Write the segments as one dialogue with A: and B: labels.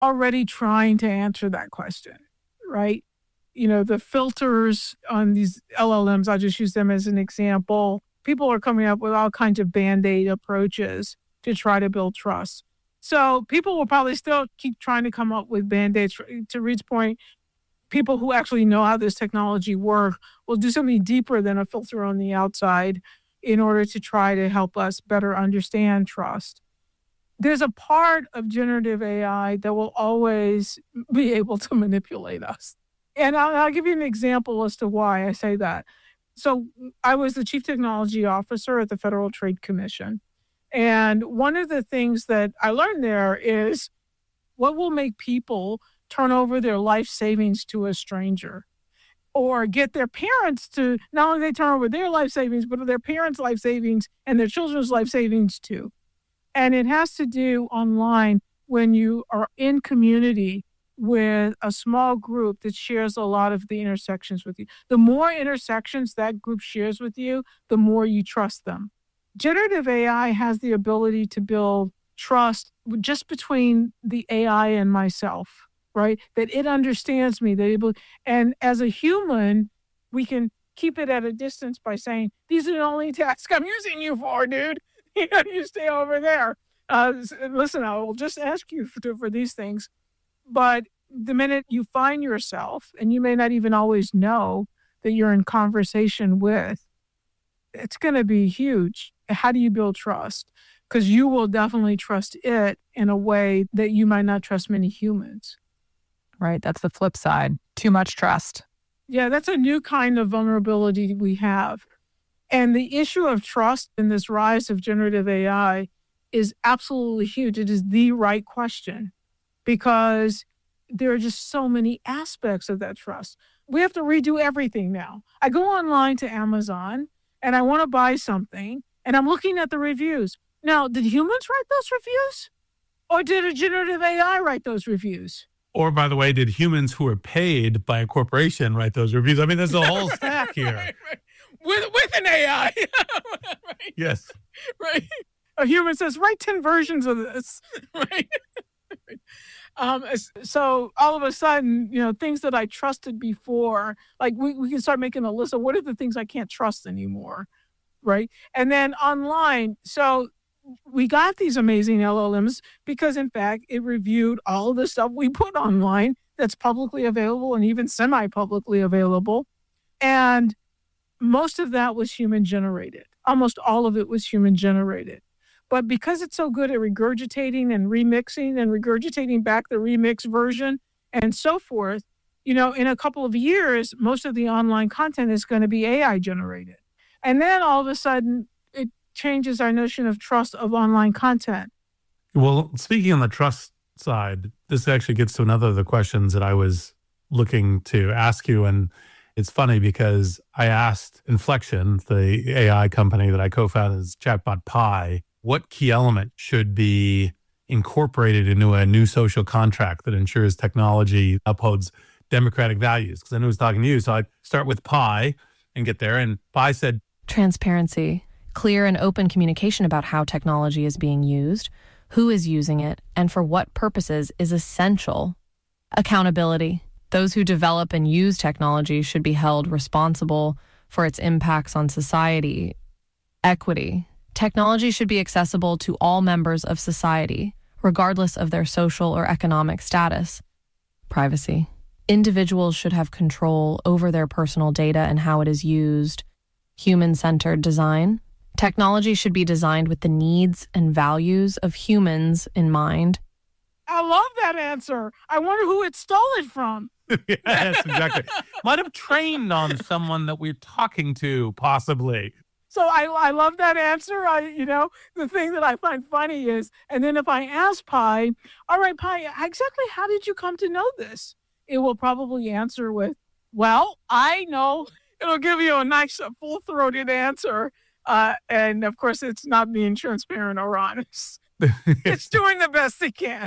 A: already trying to answer that question, right? The filters on these LLMs, I'll just use them as an example. People are coming up with all kinds of Band-Aid approaches to try to build trust. So people will probably still keep trying to come up with Band-Aids. To Reed's point, people who actually know how this technology works will do something deeper than a filter on the outside in order to try to help us better understand trust. There's a part of generative AI that will always be able to manipulate us. And I'll give you an example as to why I say that. So I was the chief technology officer at the Federal Trade Commission. And one of the things that I learned there is what will make people turn over their life savings to a stranger, or get their parents to not only they turn over their life savings, but their parents' life savings and their children's life savings too. And it has to do online when you are in community with a small group that shares a lot of the intersections with you. The more intersections that group shares with you, the more you trust them. Generative AI has the ability to build trust just between the AI and myself, right? That it understands me, and as a human, we can keep it at a distance by saying, these are the only tasks I'm using you for, dude. You stay over there. Listen, I will just ask you for these things. But the minute you find yourself, and you may not even always know that you're in conversation with, it's going to be huge. How do you build trust? Because you will definitely trust it in a way that you might not trust many humans.
B: Right. That's the flip side. Too much trust.
A: Yeah, that's a new kind of vulnerability we have. And the issue of trust in this rise of generative AI is absolutely huge. It is the right question because there are just so many aspects of that trust. We have to redo everything now. I go online to Amazon and I want to buy something and I'm looking at the reviews. Now, did humans write those reviews? Or did a generative AI write those reviews?
C: Or, by the way, did humans who are paid by a corporation write those reviews? I mean, there's a whole stack here.
A: Right. With an AI. Right?
C: Yes.
A: Right. A human says, write 10 versions of this. Right. So all of a sudden, things that I trusted before, like we can start making a list of what are the things I can't trust anymore. Right. And then online. So we got these amazing LLMs because, in fact, it reviewed all of the stuff we put online that's publicly available and even semi-publicly available. And most of that was human generated. Almost all of it was human generated. But because it's so good at regurgitating and remixing and regurgitating back the remix version and so forth, in a couple of years, most of the online content is going to be AI generated. And then all of a sudden, it changes our notion of trust of online content.
C: Well, speaking on the trust side, this actually gets to another of the questions that I was looking to ask you. And it's funny because I asked Inflection, the AI company that I co-founded as Chatbot Pi, what key element should be incorporated into a new social contract that ensures technology upholds democratic values? Because I knew I was talking to you. So I'd start with Pi and get there. And Pi said,
D: transparency, clear and open communication about how technology is being used, who is using it, and for what purposes is essential. Accountability. Those who develop and use technology should be held responsible for its impacts on society. Equity. Technology should be accessible to all members of society, regardless of their social or economic status. Privacy. Individuals should have control over their personal data and how it is used. Human-centered design. Technology should be designed with the needs and values of humans in mind.
A: I love that answer. I wonder who it stole it from.
C: Yes, exactly. Might have trained on someone that we're talking to, possibly.
A: So I love that answer. The thing that I find funny is, and then if I ask Pi, all right, Pi, exactly how did you come to know this? It will probably answer with, well, I know. It'll give you a nice full-throated answer. And of course, it's not being transparent or honest. It's doing the best it can.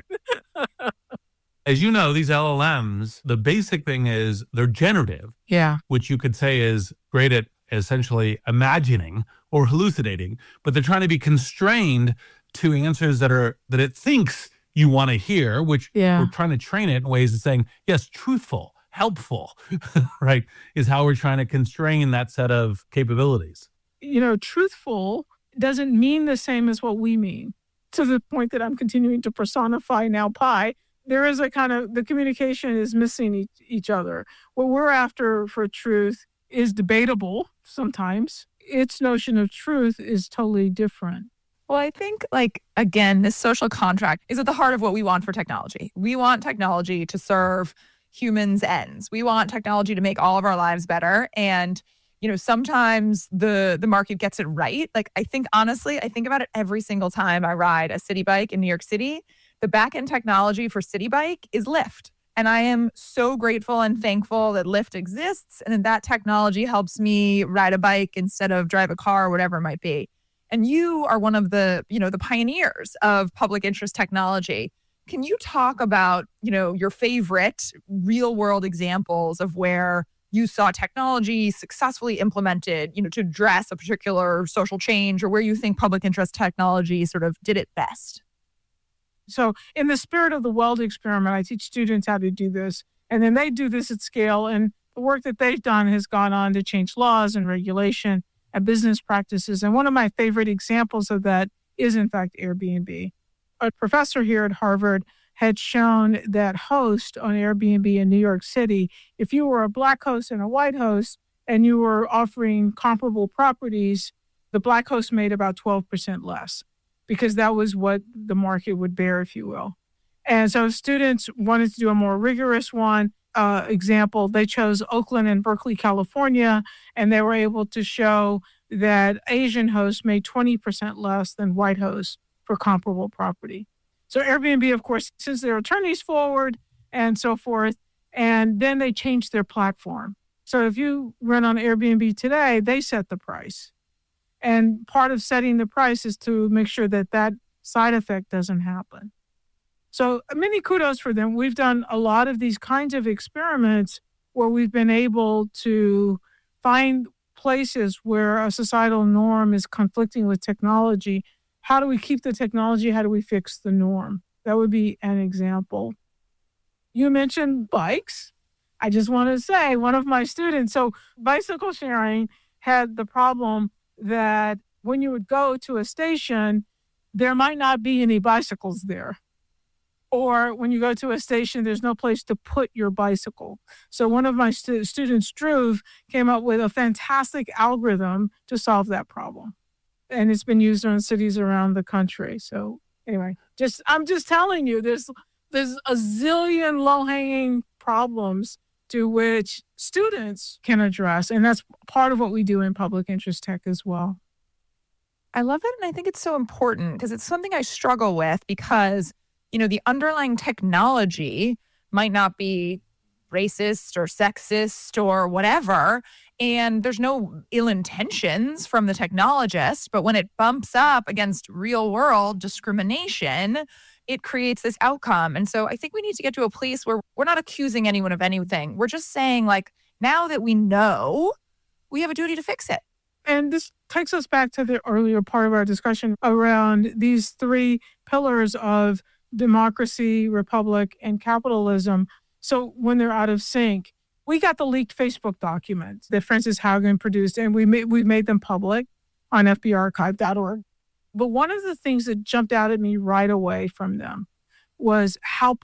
C: As you know, these LLMs, the basic thing is they're generative.
A: Yeah.
C: Which you could say is great at essentially imagining or hallucinating, but they're trying to be constrained to answers that it thinks you want to hear, which
A: Yeah.
C: we're trying to train it in ways of saying, yes, truthful, helpful, right, is how we're trying to constrain that set of capabilities.
A: Truthful doesn't mean the same as what we mean. To the point that I'm continuing to personify now Pi, there is a kind of, the communication is missing each other. What we're after for truth is debatable sometimes. Its notion of truth is totally different.
B: Well, I think, again, this social contract is at the heart of what we want for technology. We want technology to serve humans' ends. We want technology to make all of our lives better. And, sometimes the market gets it right. I think about it every single time I ride a City Bike in New York City. The back-end technology for City Bike is Lyft. And I am so grateful and thankful that Lyft exists and that technology helps me ride a bike instead of drive a car or whatever it might be. And you are one of the pioneers of public interest technology. Can you talk about, your favorite real world examples of where you saw technology successfully implemented, to address a particular social change, or where you think public interest technology sort of did it best?
A: So in the spirit of the Weld experiment, I teach students how to do this, and then they do this at scale. And the work that they've done has gone on to change laws and regulation and business practices. And one of my favorite examples of that is, in fact, Airbnb. A professor here at Harvard had shown that host on Airbnb in New York City, if you were a Black host and a white host and you were offering comparable properties, the Black host made about 12% less, because that was what the market would bear, if you will. And so students wanted to do a more rigorous one. Example, they chose Oakland and Berkeley, California, and they were able to show that Asian hosts made 20% less than white hosts for comparable property. So Airbnb, of course, sends their attorneys forward and so forth, and then they changed their platform. So if you rent on Airbnb today, they set the price. And part of setting the price is to make sure that that side effect doesn't happen. So many kudos for them. We've done a lot of these kinds of experiments where we've been able to find places where a societal norm is conflicting with technology. How do we keep the technology? How do we fix the norm? That would be an example. You mentioned bikes. I just want to say one of my students, so bicycle sharing had the problem that when you would go to a station, there might not be any bicycles there. Or when you go to a station, there's no place to put your bicycle. So one of my students, Drew, came up with a fantastic algorithm to solve that problem. And it's been used in cities around the country. So anyway, I'm just telling you, there's a zillion low-hanging problems to which students can address. And that's part of what we do in public interest tech as well.
B: I love it. And I think it's so important because it's something I struggle with because, the underlying technology might not be racist or sexist or whatever. And there's no ill intentions from the technologist. But when it bumps up against real world discrimination, it creates this outcome. And so I think we need to get to a place where we're not accusing anyone of anything. We're just saying, now that we know, we have a duty to fix it.
A: And this takes us back to the earlier part of our discussion around these three pillars of democracy, republic, and capitalism. So when they're out of sync, we got the leaked Facebook documents that Frances Haugen produced, and we made them public on fbarchive.org. But one of the things that jumped out at me right away from them was how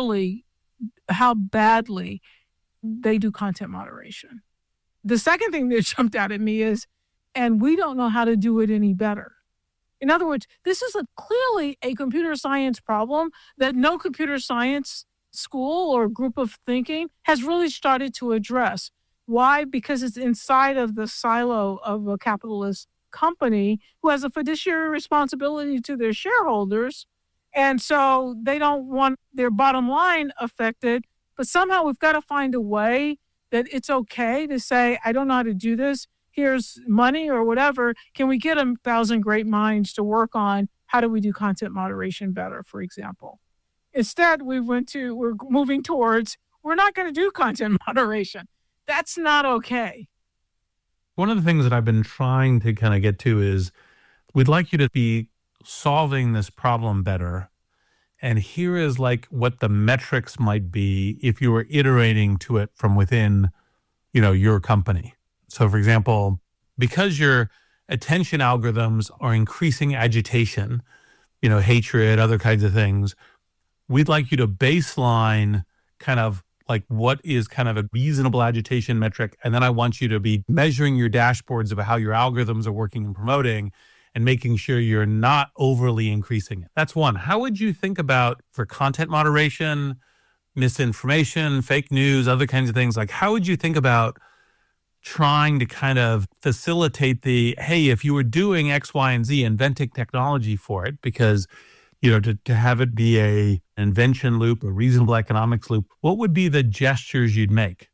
A: badly they do content moderation. The second thing that jumped out at me is, and we don't know how to do it any better. In other words, this is clearly a computer science problem that no computer science school or group of thinking has really started to address. Why? Because it's inside of the silo of a capitalist company who has a fiduciary responsibility to their shareholders. And so they don't want their bottom line affected. But somehow we've got to find a way that it's okay to say, I don't know how to do this. Here's money or whatever. Can we get 1,000 great minds to work on how do we do content moderation better, for example? Instead, we're moving towards, we're not going to do content moderation. That's not okay.
C: One of the things that I've been trying to kind of get to is we'd like you to be solving this problem better And here is like what the metrics might be if you were iterating to it from within, your company. So for example, because your attention algorithms are increasing agitation, hatred, other kinds of things, we'd like you to baseline kind of like what is kind of a reasonable agitation metric. And then I want you to be measuring your dashboards of how your algorithms are working and promoting and making sure you're not overly increasing it. That's one. How would you think about for content moderation, misinformation, fake news, other kinds of things? Like, how would you think about trying to kind of facilitate hey, if you were doing X, Y, and Z, inventing technology for it, because to have it be an invention loop, a reasonable economics loop, what would be the gestures you'd make?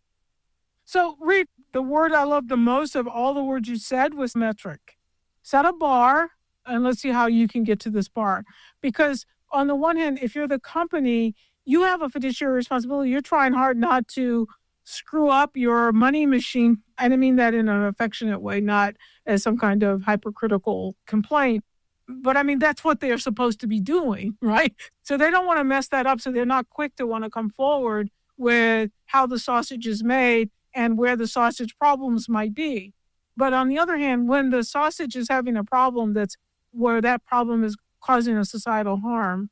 A: So, Reed, the word I love the most of all the words you said was metric. Set a bar, and let's see how you can get to this bar. Because on the one hand, if you're the company, you have a fiduciary responsibility. You're trying hard not to screw up your money machine. And I mean that in an affectionate way, not as some kind of hypercritical complaint. But I mean, that's what they're supposed to be doing, right? So they don't want to mess that up. So they're not quick to want to come forward with how the sausage is made and where the sausage problems might be. But on the other hand, when the sausage is having a problem that's where that problem is causing a societal harm,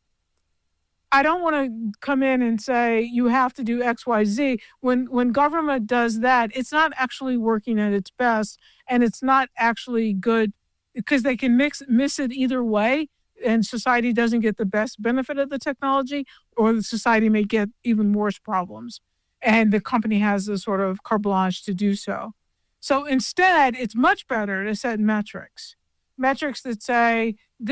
A: I don't want to come in and say you have to do X, Y, Z. When government does that, it's not actually working at its best, and it's not actually good because they can miss it either way, and society doesn't get the best benefit of the technology, or the society may get even worse problems. And the company has a sort of carte blanche to do so. So instead, it's much better to set metrics that say,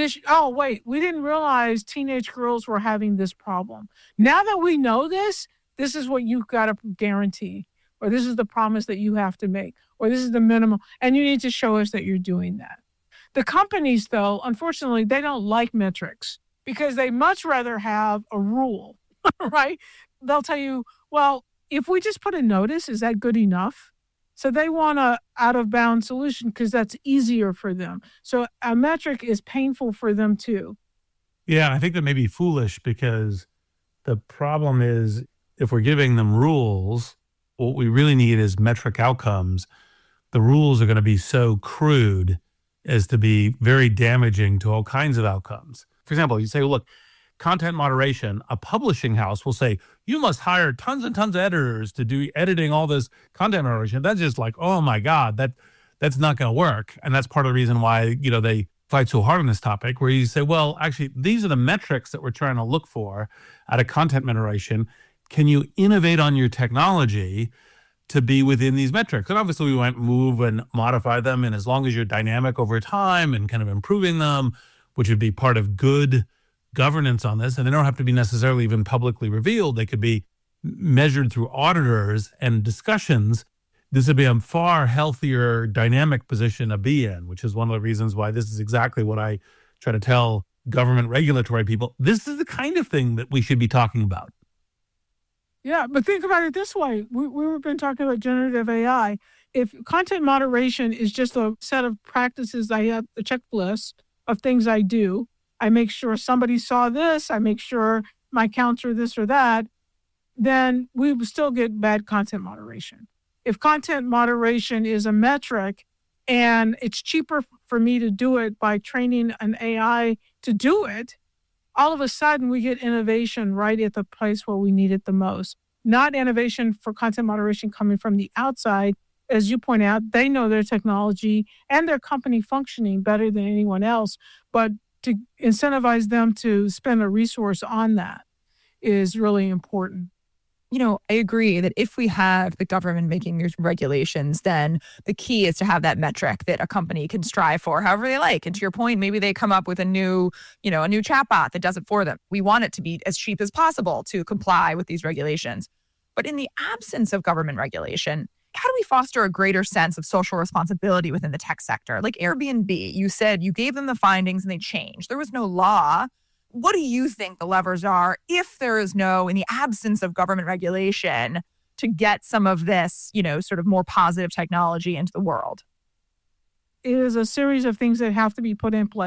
A: we didn't realize teenage girls were having this problem. Now that we know this is what you've got to guarantee, or this is the promise that you have to make, or this is the minimum, and you need to show us that you're doing that. The companies, though, unfortunately, they don't like metrics because they much rather have a rule, right? They'll tell you, well, if we just put a notice, is that good enough? So they want a out-of-bounds solution because that's easier for them. So a metric is painful for them too.
C: Yeah, I think that may be foolish because the problem is if we're giving them rules, what we really need is metric outcomes. The rules are going to be so crude as to be very damaging to all kinds of outcomes. For example, you say, well, look, content moderation, a publishing house will say, you must hire tons and tons of editors to do editing all this content moderation. That's just like, oh my God, that's not going to work. And that's part of the reason why, they fight so hard on this topic, where you say, well, actually, these are the metrics that we're trying to look for out of content moderation. Can you innovate on your technology to be within these metrics? And obviously we might move and modify them. And as long as you're dynamic over time and kind of improving them, which would be part of good governance on this, and they don't have to be necessarily even publicly revealed. They could be measured through auditors and discussions. This would be a far healthier, dynamic position to be in, which is one of the reasons why this is exactly what I try to tell government regulatory people. This is the kind of thing that we should be talking about.
A: Yeah, but think about it this way. We've been talking about generative AI. If content moderation is just a set of practices, I have a checklist of things I do. I make sure somebody saw this. I make sure my counts are this or that. Then we would still get bad content moderation. If content moderation is a metric and it's cheaper for me to do it by training an AI to do it, all of a sudden we get innovation right at the place where we need it the most. Not innovation for content moderation coming from the outside. As you point out, they know their technology and their company functioning better than anyone else, but to incentivize them to spend a resource on that is really important.
B: I agree that if we have the government making these regulations, then the key is to have that metric that a company can strive for however they like. And to your point, maybe they come up with a new chatbot that does it for them. We want it to be as cheap as possible to comply with these regulations. But in the absence of government regulation, how do we foster a greater sense of social responsibility within the tech sector? Like Airbnb, you said you gave them the findings and they changed. There was no law. What do you think the levers are if there is in the absence of government regulation, to get some of this, sort of more positive technology into the world?
A: It is a series of things that have to be put in place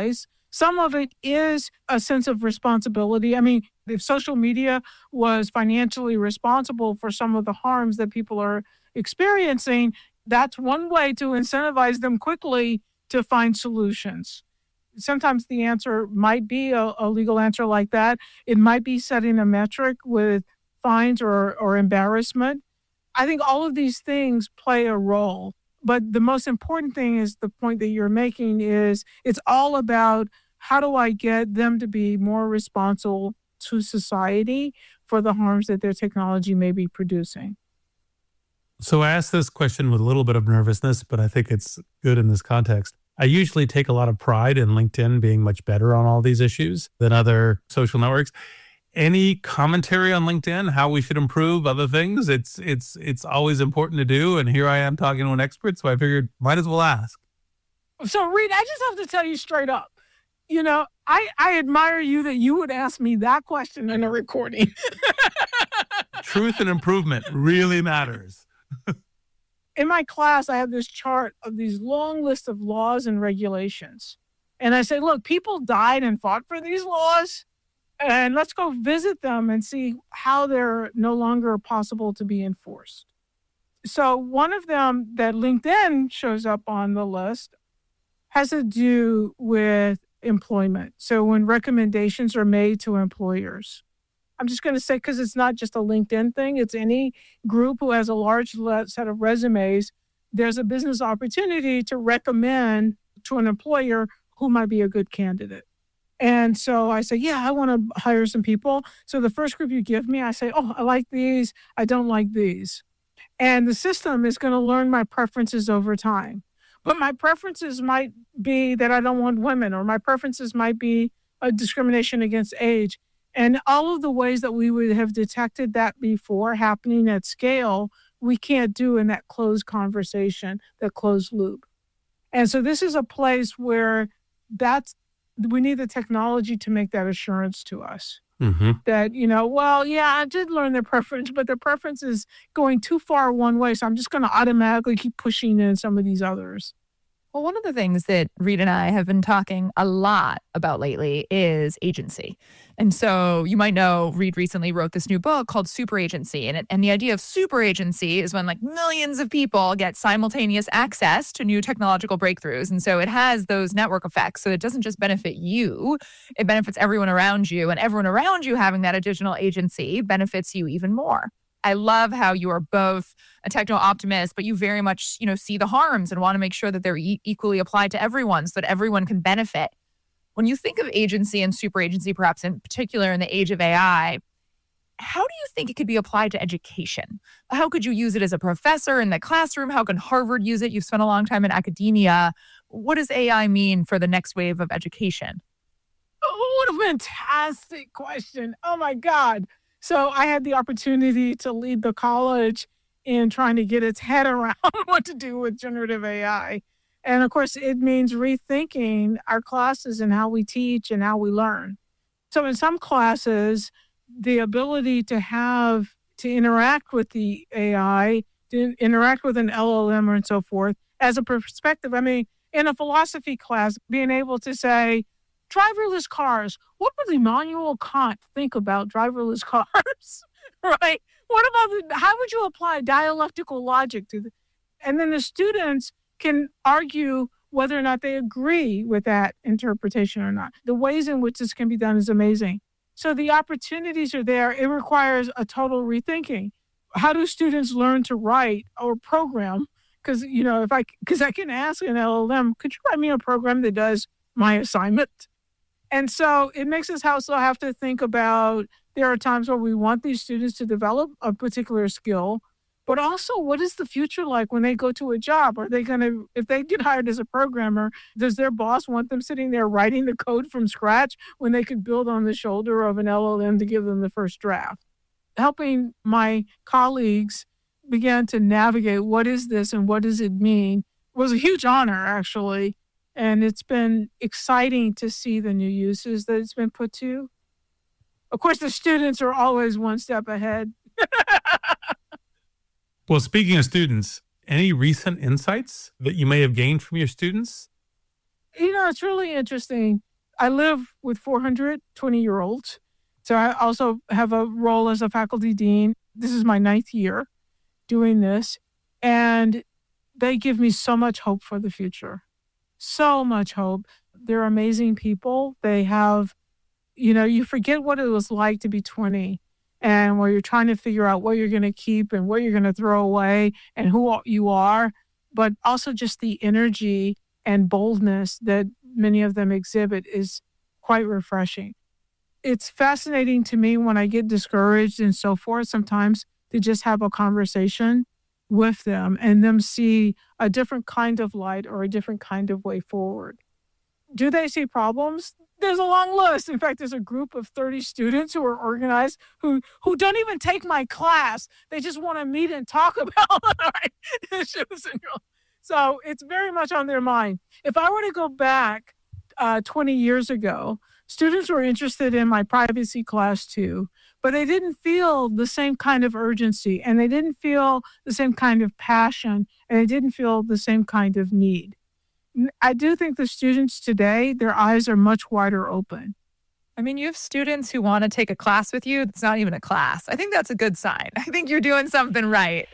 A: Some of it is a sense of responsibility. I mean, if social media was financially responsible for some of the harms that people are experiencing, that's one way to incentivize them quickly to find solutions. Sometimes the answer might be a legal answer like that. It might be setting a metric with fines or embarrassment. I think all of these things play a role. But the most important thing is the point that you're making is it's all about how do I get them to be more responsible to society for the harms that their technology may be producing.
C: So I asked this question with a little bit of nervousness, but I think it's good in this context. I usually take a lot of pride in LinkedIn being much better on all these issues than other social networks. Any commentary on LinkedIn, how we should improve other things? It's always important to do. And here I am talking to an expert, so I figured might as well ask.
A: So Reed, I just have to tell you straight up, I admire you that you would ask me that question in a recording.
C: Truth and improvement really matters.
A: In my class, I have this chart of these long lists of laws and regulations. And I say, look, people died and fought for these laws. And let's go visit them and see how they're no longer possible to be enforced. So one of them that LinkedIn shows up on the list has to do with employment. So when recommendations are made to employers, I'm just going to say, because it's not just a LinkedIn thing, it's any group who has a large set of resumes, there's a business opportunity to recommend to an employer who might be a good candidate. And so I say, yeah, I want to hire some people. So the first group you give me, I say, oh, I like these. I don't like these. And the system is going to learn my preferences over time. But my preferences might be that I don't want women, or my preferences might be a discrimination against age. And all of the ways that we would have detected that before happening at scale, we can't do in that closed conversation, that closed loop. And so this is a place where we need the technology to make that assurance to us.
C: Mm-hmm.
A: That, well, yeah, I did learn their preference, but their preference is going too far one way. So I'm just going to automatically keep pushing in some of these others.
B: Well, one of the things that Reed and I have been talking a lot about lately is agency. And so you might know Reed recently wrote this new book called Super Agency. And the idea of super agency is when like millions of people get simultaneous access to new technological breakthroughs. And so it has those network effects. So it doesn't just benefit you, it benefits everyone around you. And everyone around you having that additional agency benefits you even more. I love how you are both a techno optimist, but you very much, see the harms and want to make sure that they're equally applied to everyone so that everyone can benefit. When you think of agency and super agency, perhaps in particular in the age of AI, how do you think it could be applied to education? How could you use it as a professor in the classroom? How can Harvard use it? You've spent a long time in academia. What does AI mean for the next wave of education?
A: Oh, what a fantastic question. Oh, my God. So I had the opportunity to lead the college in trying to get its head around what to do with generative AI. And of course, it means rethinking our classes and how we teach and how we learn. So in some classes, the ability to interact with the AI, to interact with an LLM and so forth, as a perspective, I mean, in a philosophy class, being able to say, driverless cars. What would Immanuel Kant think about driverless cars? Right? What about how would you apply dialectical logic to and then the students can argue whether or not they agree with that interpretation or not. The ways in which this can be done is amazing. So the opportunities are there. It requires a total rethinking. How do students learn to write or program? Because, because I can ask an LLM, could you write me a program that does my assignment? And so it makes us also have to think about, there are times where we want these students to develop a particular skill, but also what is the future like when they go to a job? Are they going to, if they get hired as a programmer, does their boss want them sitting there writing the code from scratch when they could build on the shoulder of an LLM to give them the first draft? Helping my colleagues begin to navigate what is this and what does it mean was a huge honor, actually. And it's been exciting to see the new uses that it's been put to. Of course, the students are always one step ahead.
C: Well, speaking of students, any recent insights that you may have gained from your students?
A: It's really interesting. I live with 400 20-year-olds. So I also have a role as a faculty dean. This is my 9th year doing this. And they give me so much hope for the future. So much hope. They're amazing people. They have, you forget what it was like to be 20 and where you're trying to figure out what you're going to keep and what you're going to throw away and who you are, but also just the energy and boldness that many of them exhibit is quite refreshing. It's fascinating to me when I get discouraged and so forth sometimes to just have a conversation with them and them see a different kind of light or a different kind of way forward. Do they see problems? There's a long list. In fact, there's a group of 30 students who are organized who don't even take my class. They just want to meet and talk about issues. So it's very much on their mind. If I were to go back 20 years ago, students were interested in my privacy class too, but they didn't feel the same kind of urgency and they didn't feel the same kind of passion and they didn't feel the same kind of need. I do think the students today, their eyes are much wider open.
B: I mean, you have students who want to take a class with you. It's not even a class. I think that's a good sign. I think you're doing something right.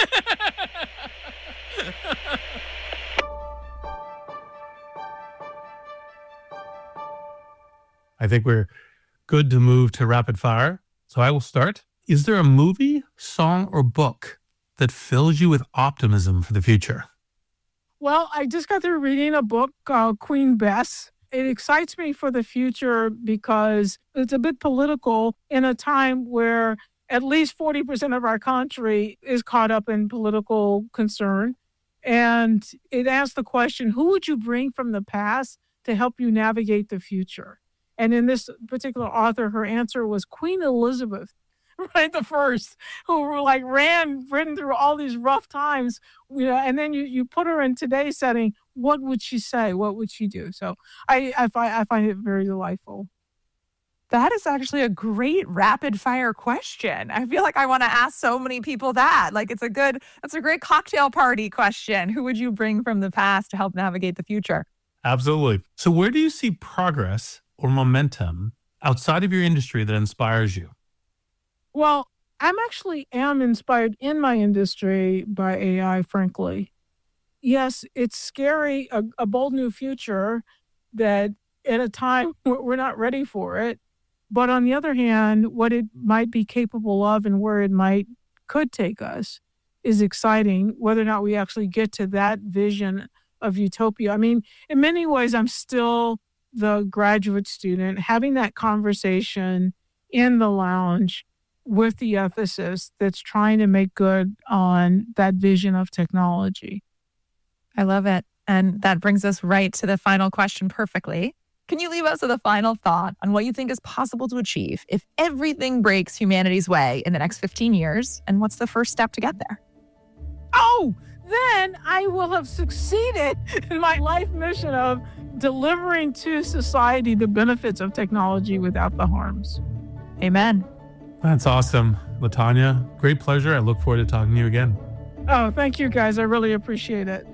C: I think we're good to move to rapid fire. So I will start. Is there a movie, song, or book that fills you with optimism for the future?
A: Well, I just got through reading a book called Queen Bess. It excites me for the future because it's a bit political in a time where at least 40% of our country is caught up in political concern. And it asks the question, who would you bring from the past to help you navigate the future? And in this particular author, her answer was Queen Elizabeth, right? The first, who were like ran through all these rough times, and then you put her in today's setting. What would she say? What would she do? So I find it very delightful.
B: That is actually a great rapid fire question. I feel like I want to ask so many people that. Like that's a great cocktail party question. Who would you bring from the past to help navigate the future?
C: Absolutely. So where do you see progress or momentum outside of your industry that inspires you?
A: Well, I'm actually inspired in my industry by AI, frankly. Yes, it's scary, a bold new future that at a time we're not ready for it. But on the other hand, what it might be capable of and where it could take us is exciting, whether or not we actually get to that vision of utopia. I mean, in many ways, I'm still the graduate student having that conversation in the lounge with the ethicist that's trying to make good on that vision of technology.
B: I love it. And that brings us right to the final question perfectly. Can you leave us with a final thought on what you think is possible to achieve if everything breaks humanity's way in the next 15 years? And what's the first step to get there?
A: Oh, then I will have succeeded in my life mission of delivering to society the benefits of technology without the harms.
B: Amen.
C: That's awesome. LaTonya, great pleasure. I look forward to talking to you again.
A: Oh, thank you guys. I really appreciate it.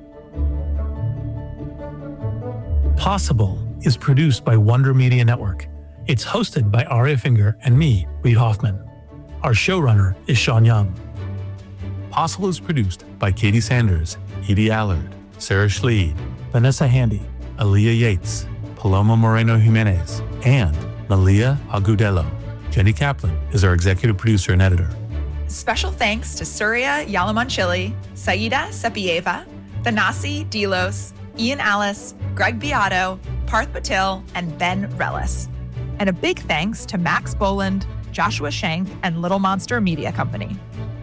C: Possible is produced by Wonder Media Network. It's hosted by Aria Finger and me, Reid Hoffman. Our showrunner is Sean Young. Possible is produced by Katie Sanders, Edie Allard, Sarah Schleed, Vanessa Handy, Aaliyah Yates, Paloma Moreno Jimenez, and Malia Agudelo. Jenny Kaplan is our executive producer and editor.
B: Special thanks to Surya Yalamanchili, Saida Sepieva, Thanasi Delos, Ian Alice, Greg Beato, Parth Patil, and Ben Rellis. And a big thanks to Max Boland, Joshua Shank, and Little Monster Media Company.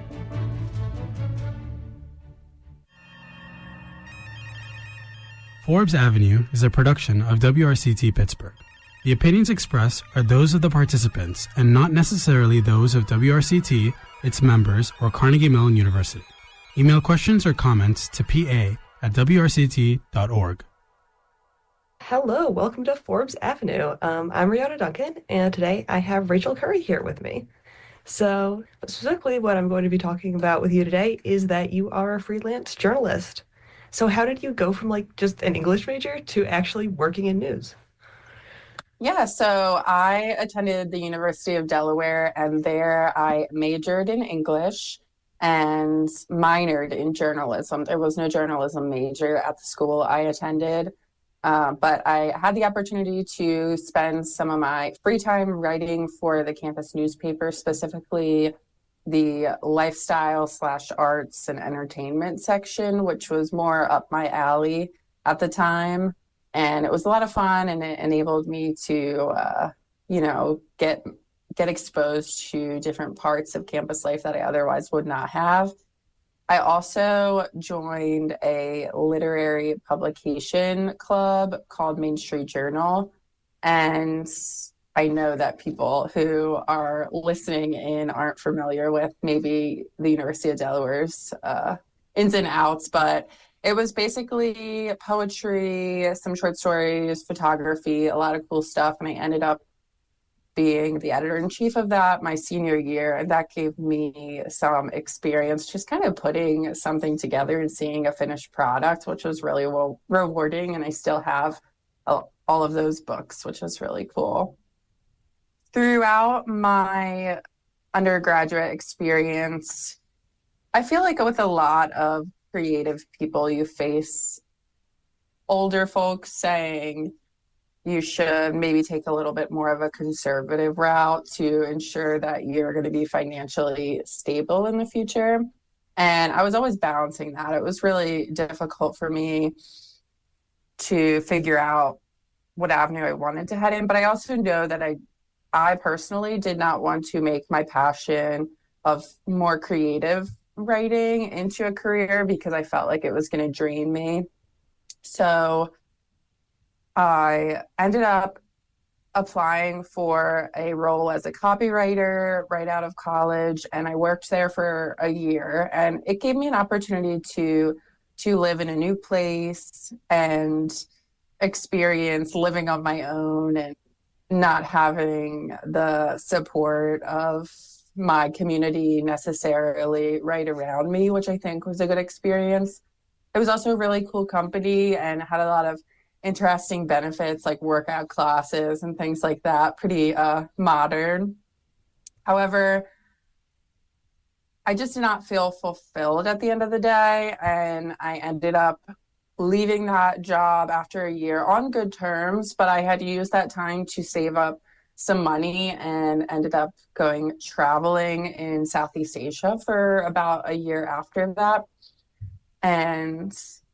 E: Forbes Avenue is a production of WRCT Pittsburgh. The opinions expressed are those of the participants and not necessarily those of WRCT, its members, or Carnegie Mellon University. Email questions or comments to pa@wrct.org.
F: Hello, welcome to Forbes Avenue. I'm Rihanna Duncan, and today I have Rachel Curry here with me. So specifically what I'm going to be talking about with you today is that you are a freelance journalist. So how did you go from just an English major to actually working in news?
G: Yeah, so I attended the University of Delaware, and there I majored in English and minored in journalism. There was no journalism major at the school I attended, but I had the opportunity to spend some of my free time writing for the campus newspaper, specifically the lifestyle slash arts and entertainment section, which was more up my alley at the time. And it was a lot of fun, and it enabled me to, get exposed to different parts of campus life that I otherwise would not have. I also joined a literary publication club called Main Street Journal, and I know that people who are listening in aren't familiar with maybe the University of Delaware's ins and outs, but it was basically poetry, some short stories, photography, a lot of cool stuff. And I ended up being the editor-in-chief of that my senior year. And that gave me some experience just kind of putting something together and seeing a finished product, which was really rewarding. And I still have all of those books, which is really cool. Throughout my undergraduate experience, I feel like with a lot of creative people, you face older folks saying you should maybe take a little bit more of a conservative route to ensure that you're going to be financially stable in the future. And I was always balancing that. It was really difficult for me to figure out what avenue I wanted to head in. But I also know that I personally did not want to make my passion of more creative writing into a career because I felt like it was going to drain me. So I ended up applying for a role as a copywriter right out of college, and I worked there for a year, and it gave me an opportunity to live in a new place and experience living on my own and not having the support of my community necessarily right around me, which I think was a good experience. It was also a really cool company and had a lot of interesting benefits like workout classes and things like that, pretty modern. However, I just did not feel fulfilled at the end of the day, and I ended up leaving that job after a year on good terms, but I had used that time to save up some money and ended up going traveling in Southeast Asia for about a year after that. And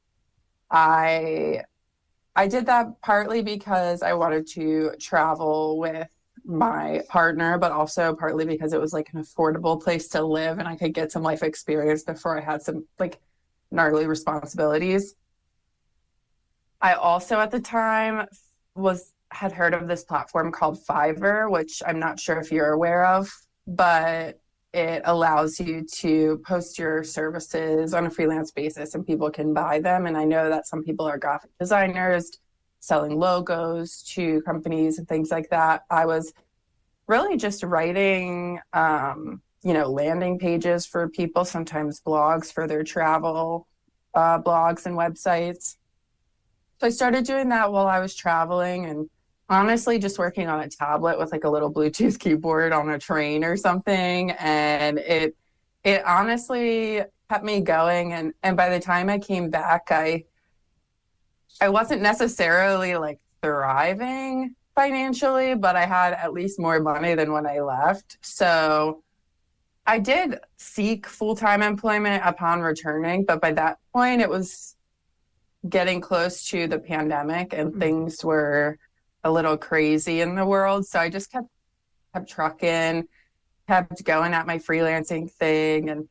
G: I did that partly because I wanted to travel with my partner, but also partly because it was like an affordable place to live and I could get some life experience before I had some like gnarly responsibilities. I also at the time had heard of this platform called Fiverr, which I'm not sure if you're aware of, but it allows you to post your services on a freelance basis and people can buy them. And I know that some people are graphic designers selling logos to companies and things like that. I was really just writing, landing pages for people, sometimes blogs for their travel blogs and websites. So I started doing that while I was traveling and honestly just working on a tablet with like a little Bluetooth keyboard on a train or something. And it honestly kept me going. And by the time I came back, I wasn't necessarily like thriving financially, but I had at least more money than when I left. So I did seek full-time employment upon returning, but by that point it was getting close to the pandemic and things were a little crazy in the world. So I just kept trucking, kept going at my freelancing thing. And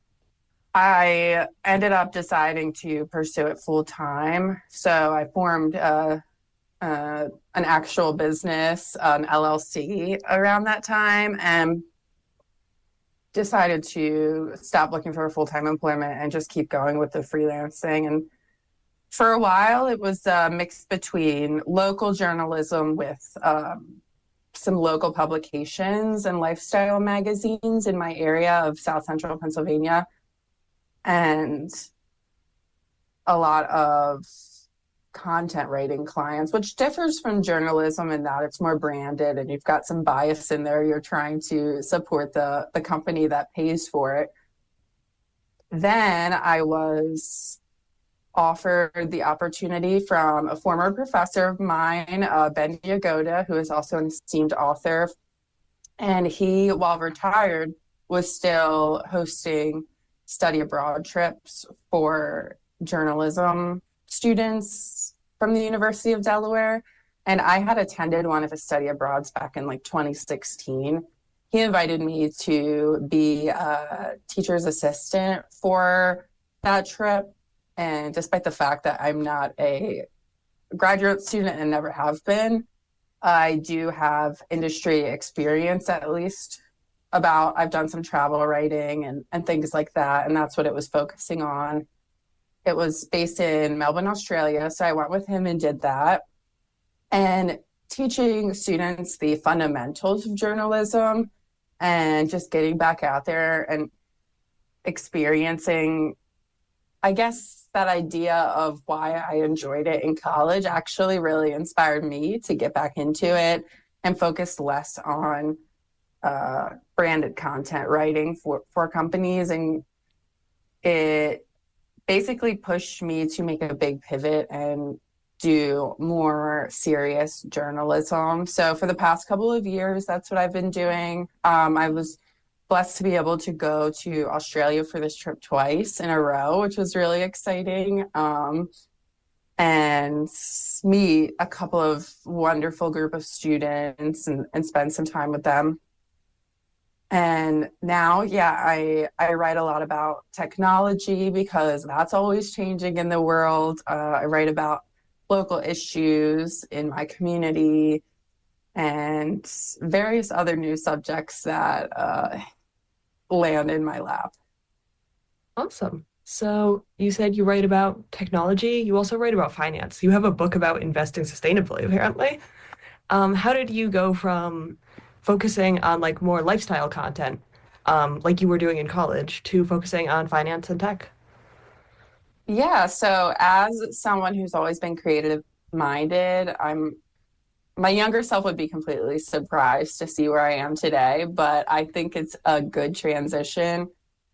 G: I ended up deciding to pursue it full time. So I formed an actual business, an LLC around that time, and decided to stop looking for full-time employment and just keep going with the freelancing. And for a while, it was a mix between local journalism with some local publications and lifestyle magazines in my area of South Central Pennsylvania, and a lot of content writing clients, which differs from journalism in that it's more branded and you've got some bias in there. You're trying to support the company that pays for it. Then I was offered the opportunity from a former professor of mine, Ben Yagoda, who is also an esteemed author. And he, while retired, was still hosting study abroad trips for journalism students from the University of Delaware. And I had attended one of his study abroads back in like 2016. He invited me to be a teacher's assistant for that trip. And despite the fact that I'm not a graduate student and never have been, I do have industry experience, at least I've done some travel writing and things like that. And that's what it was focusing on. It was based in Melbourne, Australia. So I went with him and did that. And teaching students the fundamentals of journalism and just getting back out there and experiencing, I guess, that idea of why I enjoyed it in college actually really inspired me to get back into it and focus less on branded content writing for companies. And it basically pushed me to make a big pivot and do more serious journalism. So for the past couple of years, that's what I've been doing. I was blessed to be able to go to Australia for this trip twice in a row, which was really exciting, and meet a couple of wonderful group of students and spend some time with them. And now, I write a lot about technology because that's always changing in the world. I write about local issues in my community and various other new subjects that land in my lap.
F: Awesome. So you said you write about technology. You also write about finance. You have a book about investing sustainably, apparently. How did you go from focusing on like more lifestyle content, like you were doing in college, to focusing on finance and tech?
G: Yeah, so as someone who's always been creative minded, my younger self would be completely surprised to see where I am today, but I think it's a good transition.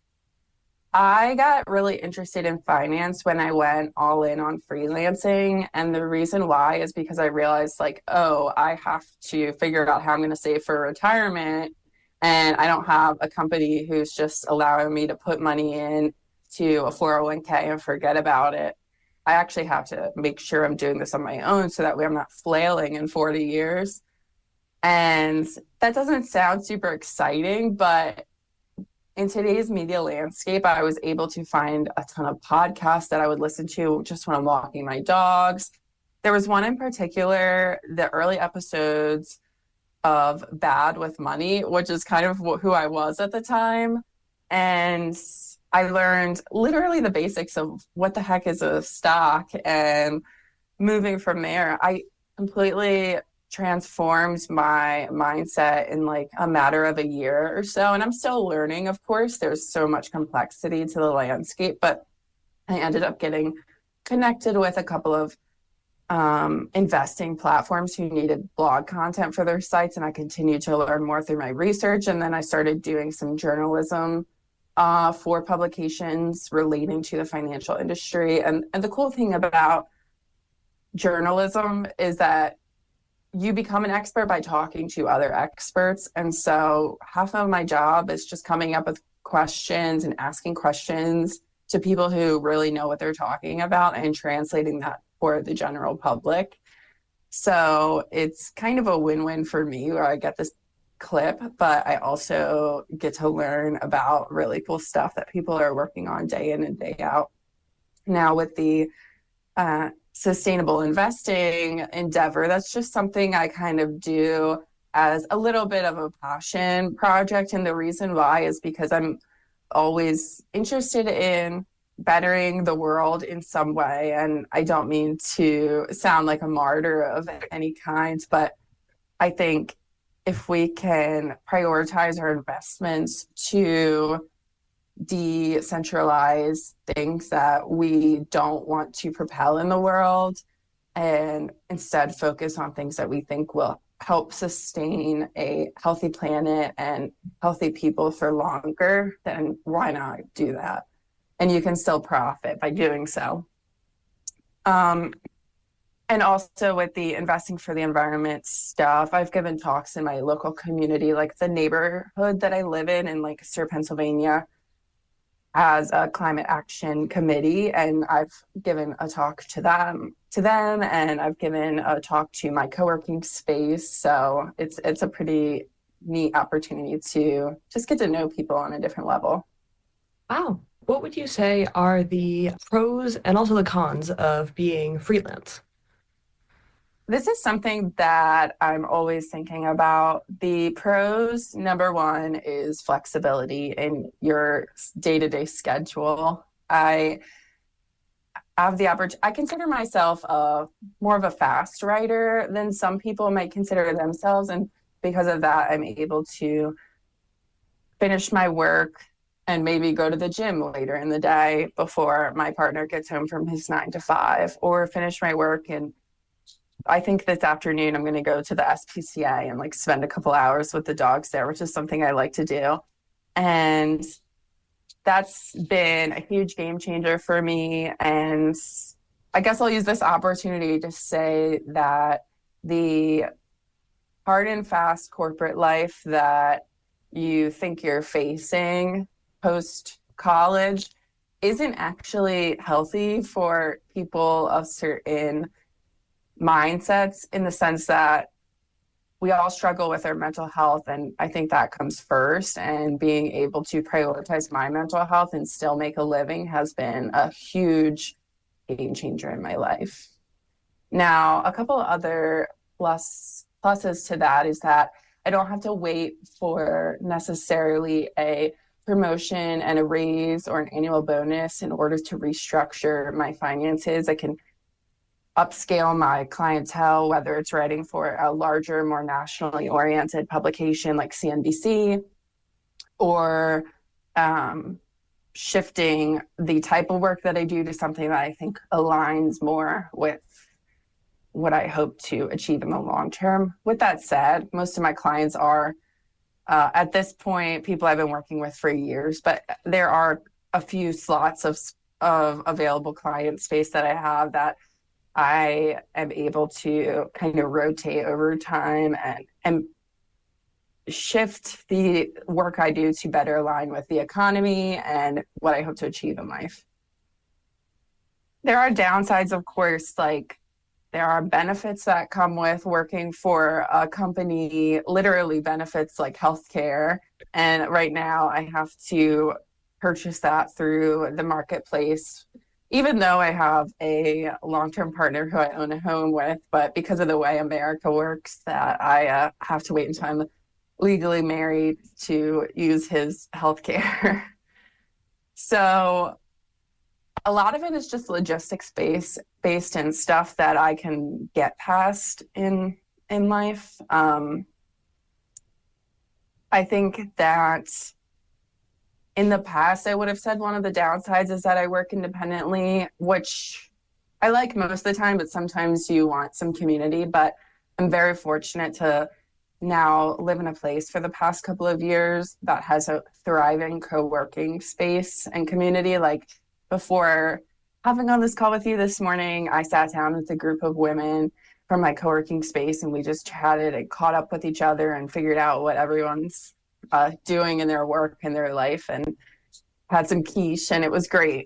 G: I got really interested in finance when I went all in on freelancing. And the reason why is because I realized I have to figure out how I'm going to save for retirement. And I don't have a company who's just allowing me to put money in to a 401k and forget about it. I actually have to make sure I'm doing this on my own so that way I'm not flailing in 40 years. And that doesn't sound super exciting, but in today's media landscape, I was able to find a ton of podcasts that I would listen to just when I'm walking my dogs. There was one in particular, the early episodes of Bad with Money, which is kind of who I was at the time. And I learned literally the basics of what the heck is a stock, and moving from there, I completely transformed my mindset in like a matter of a year or so. And I'm still learning, of course. There's so much complexity to the landscape, but I ended up getting connected with a couple of investing platforms who needed blog content for their sites. And I continued to learn more through my research. And then I started doing some journalism for publications relating to the financial industry. And the cool thing about journalism is that you become an expert by talking to other experts. And so half of my job is just coming up with questions and asking questions to people who really know what they're talking about and translating that for the general public. So it's kind of a win-win for me where I get this clip, but I also get to learn about really cool stuff that people are working on day in and day out. Now with the sustainable investing endeavor, that's just something I kind of do as a little bit of a passion project. And the reason why is because I'm always interested in bettering the world in some way. And I don't mean to sound like a martyr of any kind, but I think if we can prioritize our investments to decentralize things that we don't want to propel in the world, and instead focus on things that we think will help sustain a healthy planet and healthy people for longer, then why not do that? And you can still profit by doing so. And also with the investing for the environment stuff, I've given talks in my local community, like the neighborhood that I live in Lancaster, Pennsylvania, has a climate action committee, and I've given a talk to them, and I've given a talk to my co-working space. So it's a pretty neat opportunity to just get to know people on a different level.
F: Wow. What would you say are the pros and also the cons of being freelance?
G: This is something that I'm always thinking about. The pros, number one, is flexibility in your day-to-day schedule. I have the opportunity. I consider myself more of a fast writer than some people might consider themselves, and because of that, I'm able to finish my work and maybe go to the gym later in the day before my partner gets home from his 9 to 5, or finish my work. And I think this afternoon I'm going to go to the SPCA and spend a couple hours with the dogs there, which is something I like to do. And that's been a huge game changer for me. And I guess I'll use this opportunity to say that the hard and fast corporate life that you think you're facing post-college isn't actually healthy for people of certain mindsets, in the sense that we all struggle with our mental health, and I think that comes first, and being able to prioritize my mental health and still make a living has been a huge game changer in my life. Now, a couple other pluses to that is that I don't have to wait for necessarily a promotion and a raise or an annual bonus in order to restructure my finances. I can upscale my clientele, whether it's writing for a larger, more nationally oriented publication like CNBC, or shifting the type of work that I do to something that I think aligns more with what I hope to achieve in the long term. With that said, most of my clients are, at this point, people I've been working with for years, but there are a few slots of available client space that I have that I am able to kind of rotate over time and shift the work I do to better align with the economy and what I hope to achieve in life. There are downsides, of course, there are benefits that come with working for a company, literally benefits like healthcare. And right now I have to purchase that through the marketplace, even though I have a long-term partner who I own a home with. But because of the way America works, that I have to wait until I'm legally married to use his healthcare. So a lot of it is just logistics based in stuff that I can get past in life. I think that in the past, I would have said one of the downsides is that I work independently, which I like most of the time, but sometimes you want some community. But I'm very fortunate to now live in a place for the past couple of years that has a thriving co-working space and community. Before hopping on this call with you this morning, I sat down with a group of women from my co-working space, and we just chatted and caught up with each other and figured out what everyone's doing in their work and their life, and had some quiche, and it was great.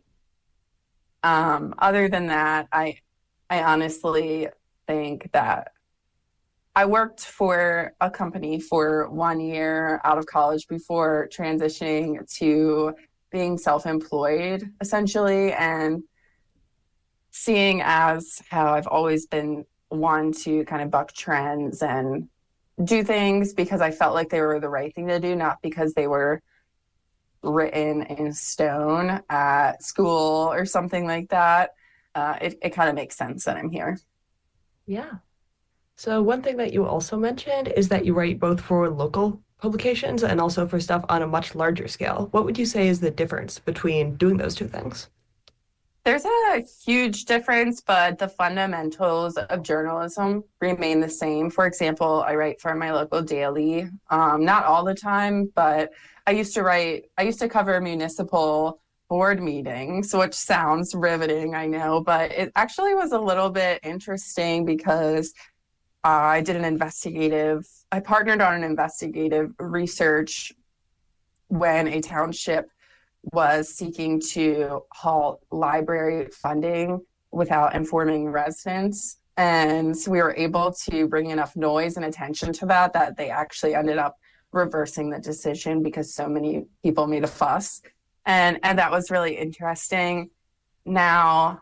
G: Other than that, I honestly think that I worked for a company for 1 year out of college before transitioning to being self-employed, essentially, and seeing as how I've always been one to kind of buck trends and do things because I felt like they were the right thing to do, not because they were written in stone at school or something like that. It kind of makes sense that I'm here.
F: Yeah. So one thing that you also mentioned is that you write both for local publications and also for stuff on a much larger scale. What would you say is the difference between doing those two things?
G: There's a huge difference, but the fundamentals of journalism remain the same. For example, I write for my local daily, not all the time, but I used to cover municipal board meetings, which sounds riveting, I know, but it actually was a little bit interesting because I partnered on an investigative research when a township was seeking to halt library funding without informing residents. And so we were able to bring enough noise and attention to that they actually ended up reversing the decision because so many people made a fuss. And that was really interesting. Now,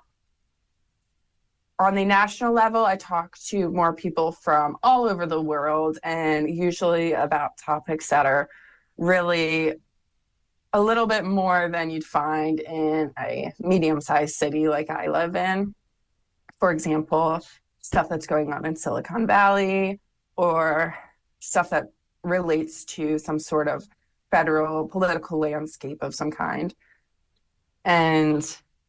G: on the national level, I talk to more people from all over the world, and usually about topics that are really a little bit more than you'd find in a medium-sized city like I live in. For example, stuff that's going on in Silicon Valley, or stuff that relates to some sort of federal political landscape of some kind. And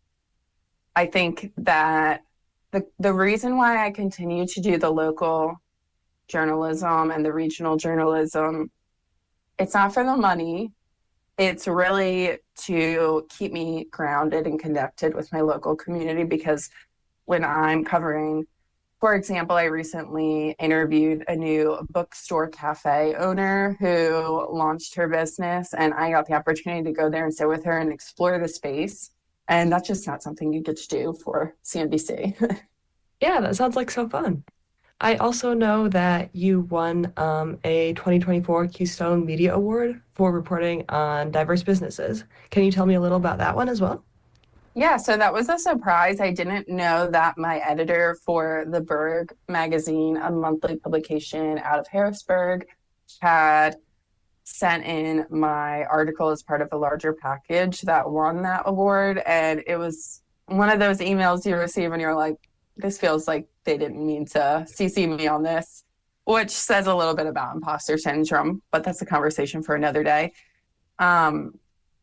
G: I think that the reason why I continue to do the local journalism and the regional journalism, it's not for the money. It's really to keep me grounded and connected with my local community, because when I'm covering, for example, I recently interviewed a new bookstore cafe owner who launched her business, and I got the opportunity to go there and sit with her and explore the space. And that's just not something you get to do for CNBC.
F: Yeah, that sounds like so fun. I also know that you won a 2024 Keystone Media Award for reporting on diverse businesses. Can you tell me a little about that one as well?
G: Yeah, so that was a surprise. I didn't know that my editor for The Berg magazine, a monthly publication out of Harrisburg, had sent in my article as part of a larger package that won that award. And it was one of those emails you receive and you're like, this feels like they didn't mean to CC me on this, which says a little bit about imposter syndrome, but that's a conversation for another day. When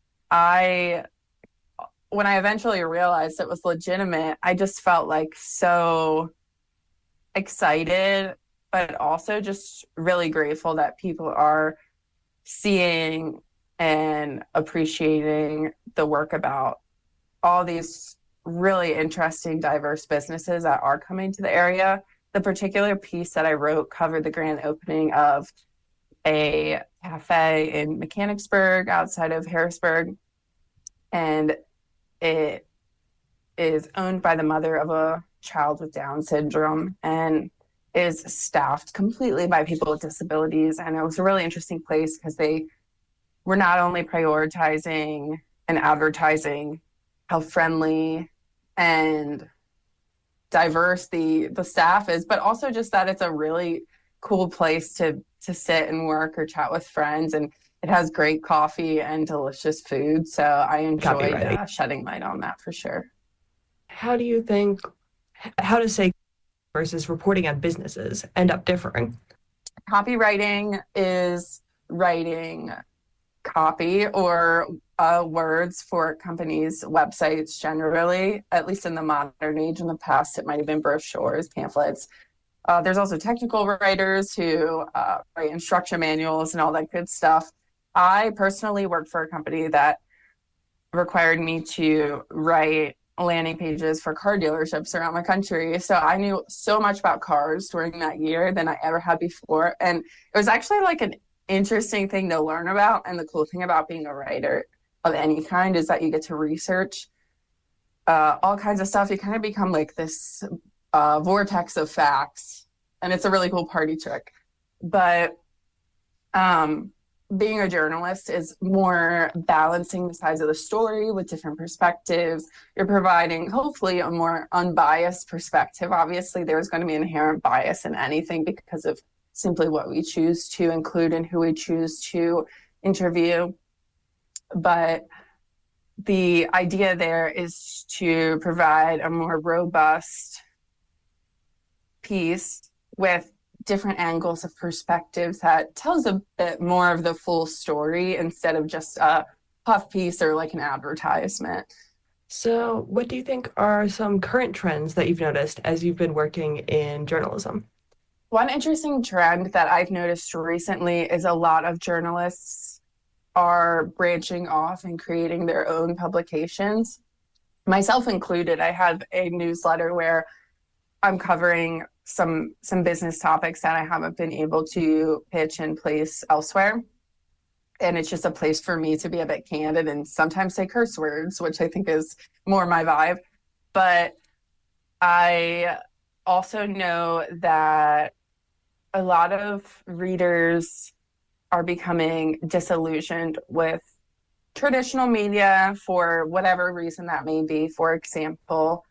G: I eventually realized it was legitimate, I just felt like so excited, but also just really grateful that people are seeing and appreciating the work about all these really interesting, diverse businesses that are coming to the area. The particular piece that I wrote covered the grand opening of a cafe in Mechanicsburg outside of Harrisburg. And it is owned by the mother of a child with Down syndrome and is staffed completely by people with disabilities. And it was a really interesting place because they were not only prioritizing and advertising how friendly and diverse the staff is, but also just that it's a really cool place to sit and work or chat with friends. And it has great coffee and delicious food. So I enjoyed shedding light on that for sure.
F: How do you think, how does say versus reporting on businesses end up differing?
G: Copywriting is writing copy or words for companies' websites generally, at least in the modern age. In the past, it might have been brochures, pamphlets. There's also technical writers who write instruction manuals and all that good stuff. I personally worked for a company that required me to write landing pages for car dealerships around the country. So I knew so much about cars during that year than I ever had before. And it was actually like an interesting thing to learn about. And the cool thing about being a writer of any kind is that you get to research all kinds of stuff. You kind of become like this vortex of facts, and it's a really cool party trick. But being a journalist is more balancing the sides of the story with different perspectives. You're providing hopefully a more unbiased perspective. Obviously, there's going to be inherent bias in anything because of simply what we choose to include and who we choose to interview. But the idea there is to provide a more robust piece with different angles of perspectives that tells a bit more of the full story instead of just a puff piece or like an advertisement.
F: So, what do you think are some current trends that you've noticed as you've been working in journalism?
G: One interesting trend that I've noticed recently is a lot of journalists are branching off and creating their own publications. Myself included, I have a newsletter where I'm covering some business topics that I haven't been able to pitch and place elsewhere. And it's just a place for me to be a bit candid and sometimes say curse words, which I think is more my vibe. But I also know that a lot of readers are becoming disillusioned with traditional media for whatever reason that may be. For example,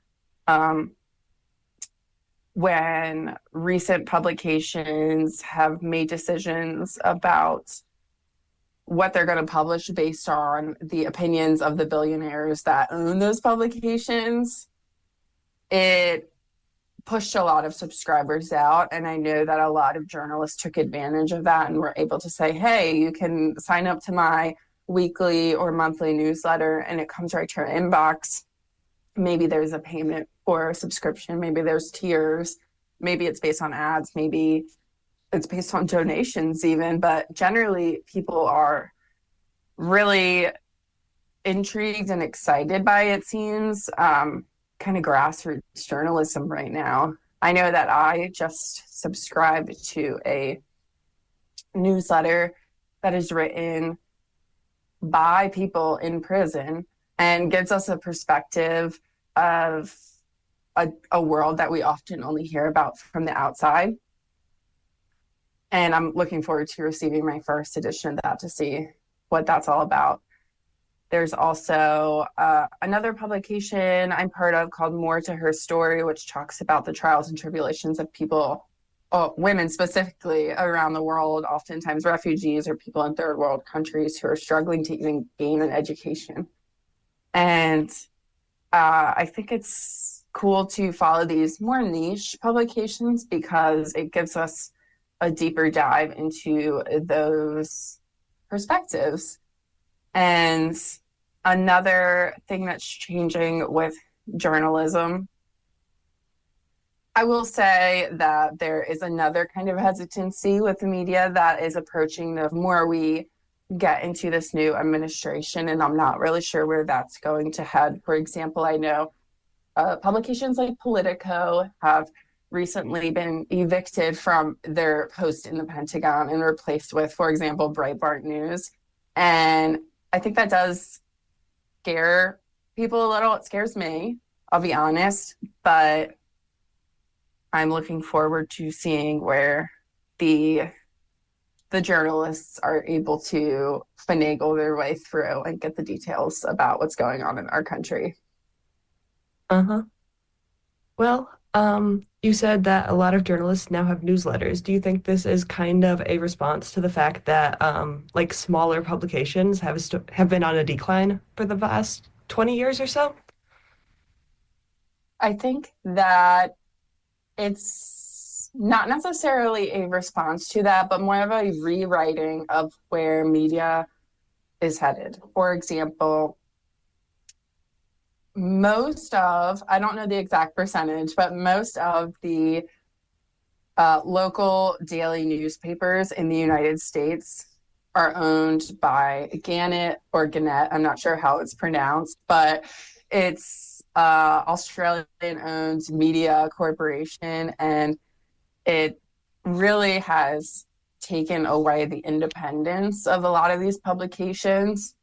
G: when recent publications have made decisions about what they're going to publish based on the opinions of the billionaires that own those publications, it pushed a lot of subscribers out. And I know that a lot of journalists took advantage of that and were able to say, hey, you can sign up to my weekly or monthly newsletter and it comes right to your inbox. Maybe there's a payment for a subscription. Maybe there's tiers. Maybe it's based on ads. Maybe it's based on donations even. But generally, people are really intrigued and excited by, it seems, kind of grassroots journalism right now. I know that I just subscribed to a newsletter that is written by people in prison and gives us a perspective of a world that we often only hear about from the outside. And I'm looking forward to receiving my first edition of that to see what that's all about. There's also another publication I'm part of called More to Her Story, which talks about the trials and tribulations of people, women specifically, around the world, oftentimes refugees or people in third world countries who are struggling to even gain an education. And I think it's cool to follow these more niche publications because it gives us a deeper dive into those perspectives. And another thing that's changing with journalism, I will say that there is another kind of hesitancy with the media that is approaching the more we get into this new administration, and I'm not really sure where that's going to head. For example, I know publications like Politico have recently been evicted from their post in the Pentagon and replaced with, for example, Breitbart News. And I think that does scare people a little. It scares me, I'll be honest, but I'm looking forward to seeing where the journalists are able to finagle their way through and get the details about what's going on in our country.
F: Uh-huh. Well, you said that a lot of journalists now have newsletters. Do you think this is kind of a response to the fact that like smaller publications have been on a decline for the past 20 years or so?
G: I think that it's not necessarily a response to that, but more of a rewriting of where media is headed. For example, I don't know the exact percentage, but most of the local daily newspapers in the United States are owned by Gannett or Gannett. I'm not sure how it's pronounced, but it's Australian-owned media corporation, and it really has taken away the independence of a lot of these publications.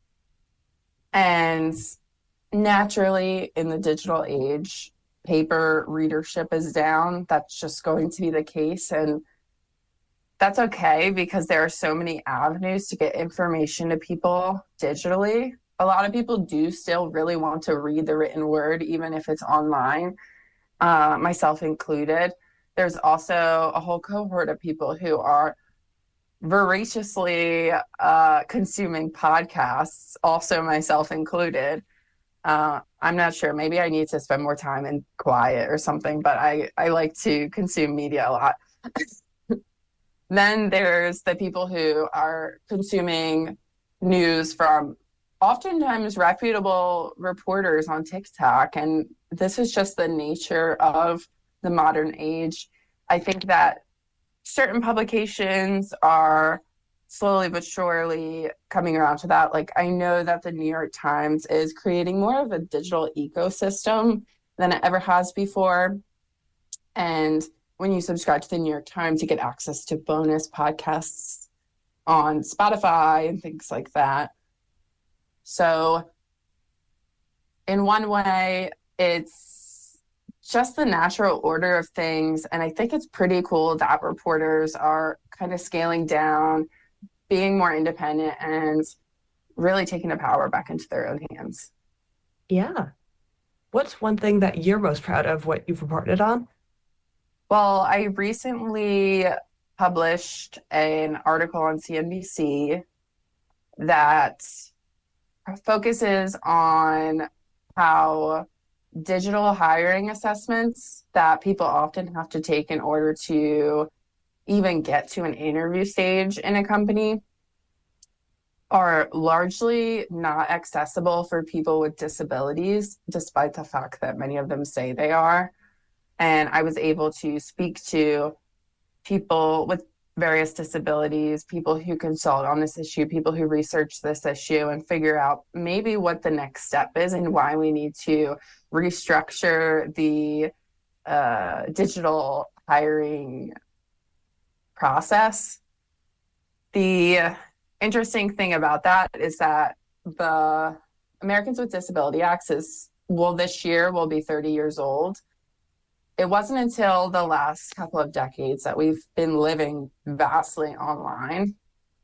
G: And naturally, in the digital age, paper readership is down. That's just going to be the case. And that's okay because there are so many avenues to get information to people digitally. A lot of people do still really want to read the written word, even if it's online, myself included. There's also a whole cohort of people who are voraciously consuming podcasts, also myself included. I'm not sure. Maybe I need to spend more time in quiet or something, but I like to consume media a lot. Then there's the people who are consuming news from oftentimes reputable reporters on TikTok. And this is just the nature of the modern age. I think that certain publications are slowly but surely coming around to that. Like, I know that the New York Times is creating more of a digital ecosystem than it ever has before. And when you subscribe to the New York Times, you get access to bonus podcasts on Spotify and things like that. So in one way, it's just the natural order of things. And I think it's pretty cool that reporters are kind of scaling down, being more independent, and really taking the power back into their own hands.
F: Yeah. What's one thing that you're most proud of what you've reported on?
G: Well, I recently published an article on CNBC that focuses on how digital hiring assessments that people often have to take in order to even get to an interview stage in a company are largely not accessible for people with disabilities, despite the fact that many of them say they are. And I was able to speak to people with various disabilities, people who consult on this issue, people who research this issue, and figure out maybe what the next step is and why we need to restructure the digital hiring process. The interesting thing about that is that the Americans with Disability Act this year will be 30 years old. It wasn't until the last couple of decades that we've been living vastly online,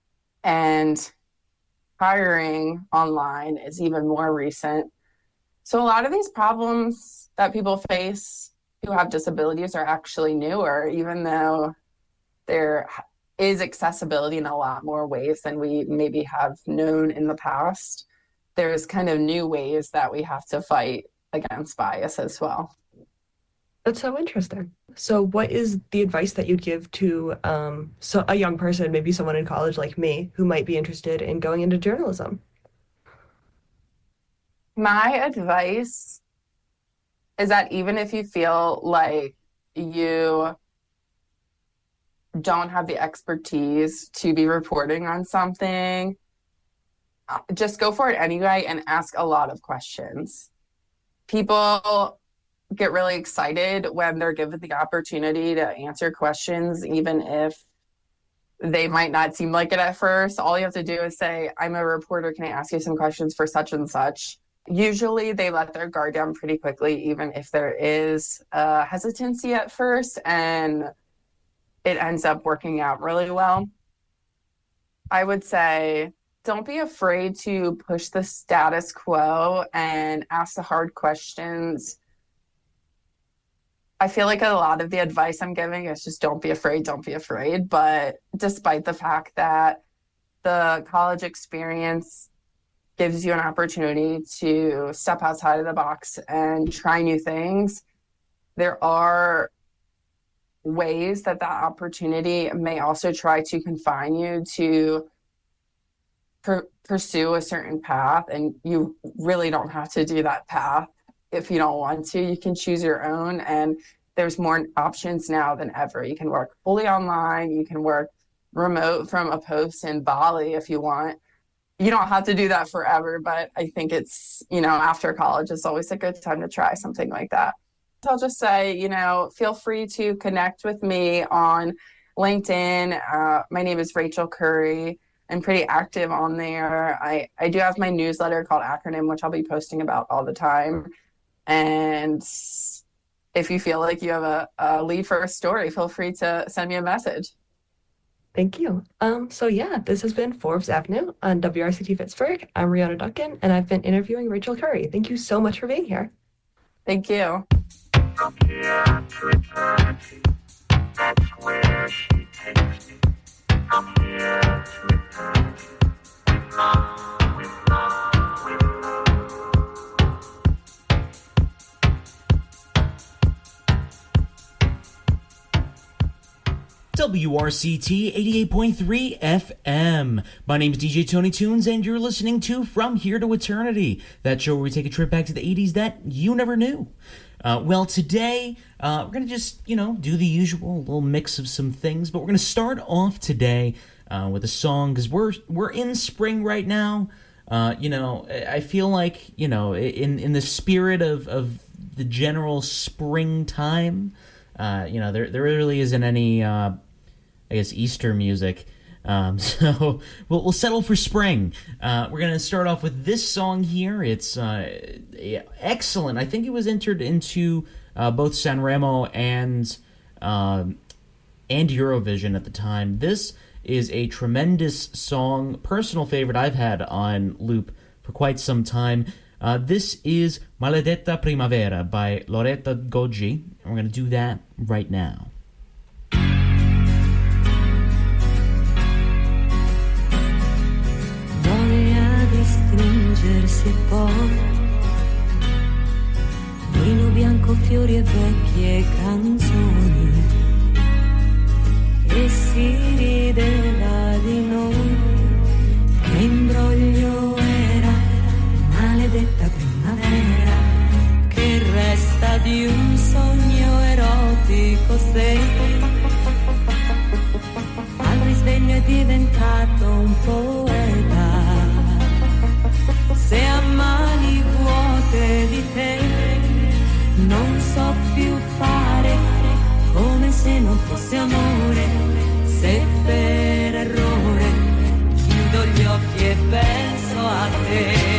G: and hiring online is even more recent. So a lot of these problems that people face who have disabilities are actually newer, even though there is accessibility in a lot more ways than we maybe have known in the past. There's kind of new ways that we have to fight against bias as well.
F: That's so interesting. So what is the advice that you'd give to a young person, maybe someone in college like me, who might be interested in going into journalism?
G: My advice is that even if you feel like you don't have the expertise to be reporting on something, just go for it anyway and ask a lot of questions. People get really excited when they're given the opportunity to answer questions, even if they might not seem like it at first. All you have to do is say, I'm a reporter, can I ask you some questions for such and such? Usually they let their guard down pretty quickly, even if there is hesitancy at first, and it ends up working out really well. I would say, don't be afraid to push the status quo and ask the hard questions. I feel like a lot of the advice I'm giving is just don't be afraid, don't be afraid. But despite the fact that the college experience gives you an opportunity to step outside of the box and try new things, there are ways that opportunity may also try to confine you to pursue a certain path. And you really don't have to do that path. If you don't want to, you can choose your own, and there's more options now than ever. You can work fully online, you can work remote from a post in Bali if you want. You don't have to do that forever, but I think it's, after college, it's always a good time to try something like that. So I'll just say, feel free to connect with me on LinkedIn. My name is Rachel Curry. I'm pretty active on there. I do have my newsletter called Acronym, which I'll be posting about all the time. And if you feel like you have a lead for a story, feel free to send me a message.
F: Thank you. This has been Forbes Avenue on WRCT Pittsburgh. I'm Rihanna Duncan, and I've been interviewing Rachel Curry. Thank you so much for being here.
G: Thank you.
H: From here to eternity, that's where she takes me. From here to eternity, with love, with love, with love.
I: WRCT 88.3 FM. My name is DJ Tony Tunes, and you're listening to From Here to Eternity, that show where we take a trip back to the 80s that you never knew. Well, today, we're going to just, do the usual little mix of some things, but we're going to start off today with a song, because we're in spring right now. I feel like, in the spirit of the general springtime, there really isn't any, Easter music. So we'll settle for spring. We're going to start off with this song here. It's excellent. I think it was entered into both Sanremo and Eurovision at the time. This is a tremendous song, personal favorite I've had on loop for quite some time. This is Maledetta Primavera by Loretta Goggi, and we're going to do that right now.
J: Voglia di stringersi poi, vino bianco, fiori e vecchie canzoni, e si rideva di noi, che imbroglio era, maledetta primavera, che resta di un sogno erotico se al risveglio è diventato un poeta, se a mani vuote di te non so più fare, come se non fosse amore, se per errore chiudo gli occhi e penso a te.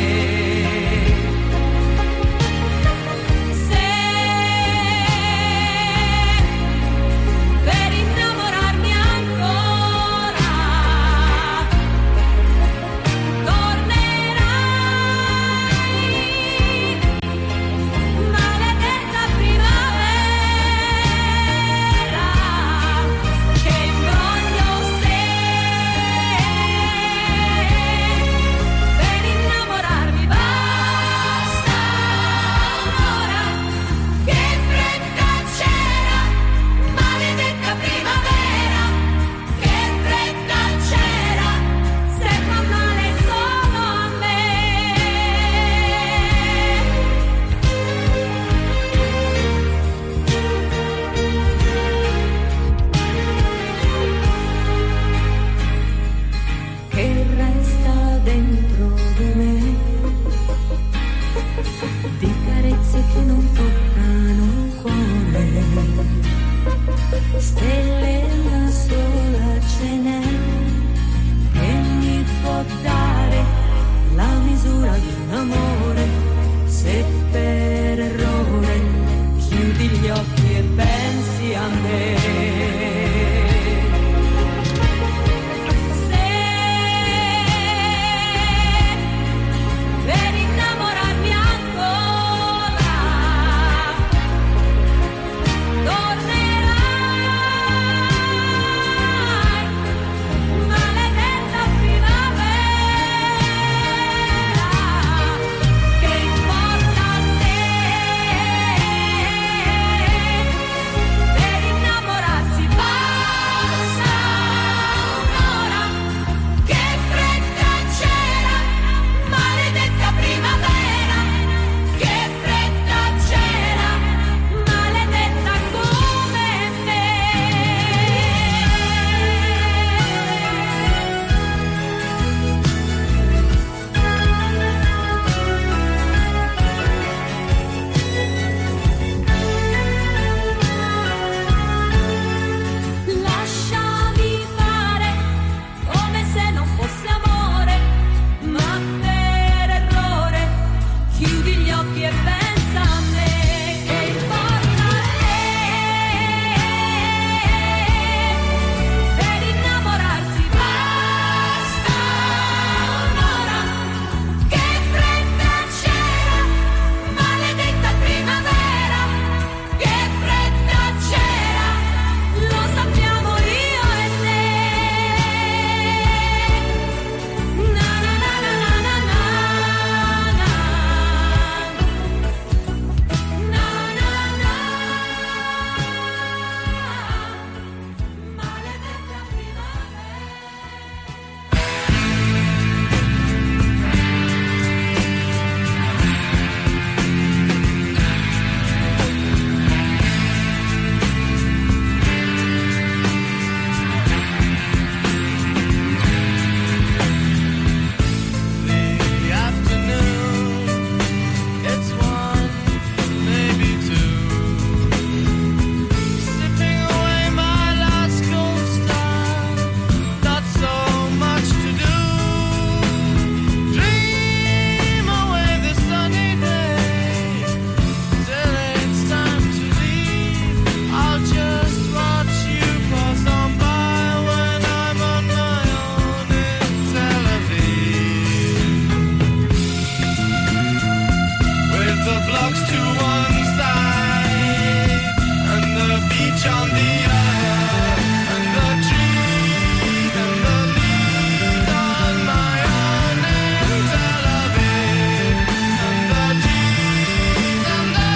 K: blocks to one side and the beach on the other, and the trees and the leaves on my own in Tel Aviv, and the trees on my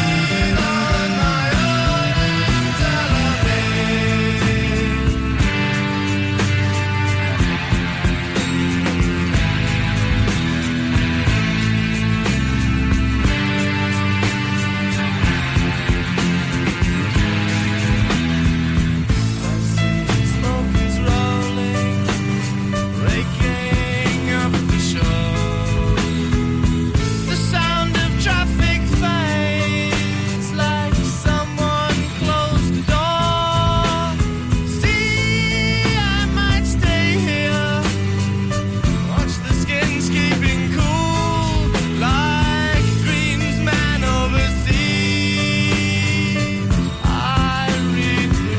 K: own in Tel smoke is rolling, raking up the shore. The sound of traffic fades like someone closed the door. See, I might stay here, watch the skins keeping cool like greensman overseas. I read the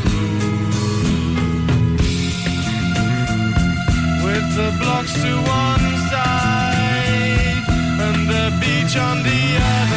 K: with the blocks to one side and the beach on the other.